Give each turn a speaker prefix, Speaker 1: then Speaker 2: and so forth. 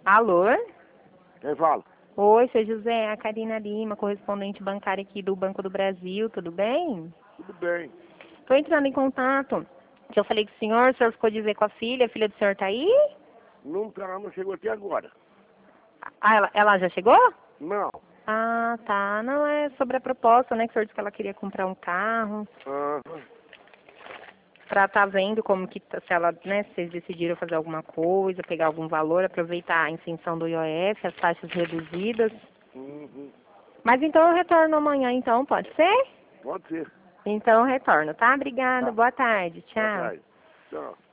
Speaker 1: Alô?
Speaker 2: Quem fala?
Speaker 1: Oi, seu José, a Karina Lima, correspondente bancária aqui do Banco do Brasil, tudo bem?
Speaker 2: Tudo bem.
Speaker 1: Estou entrando em contato, que eu falei com o senhor ficou de ver com a filha do senhor tá aí?
Speaker 2: Não chegou até agora.
Speaker 1: Ah, ela já chegou?
Speaker 2: Não.
Speaker 1: Ah, tá. Não, é sobre a proposta, né, que o senhor disse que ela queria comprar um carro,
Speaker 2: Aham.
Speaker 1: pra tá vendo como que, se ela, né, se vocês decidiram fazer alguma coisa, pegar algum valor, aproveitar a isenção do IOF, as taxas reduzidas.
Speaker 2: Uhum.
Speaker 1: Mas então eu retorno amanhã, então, pode ser?
Speaker 2: Pode ser.
Speaker 1: Então eu retorno, tá? Obrigada,
Speaker 2: Tá.
Speaker 1: boa tarde,
Speaker 2: Boa
Speaker 1: tchau.
Speaker 2: tarde. Tchau.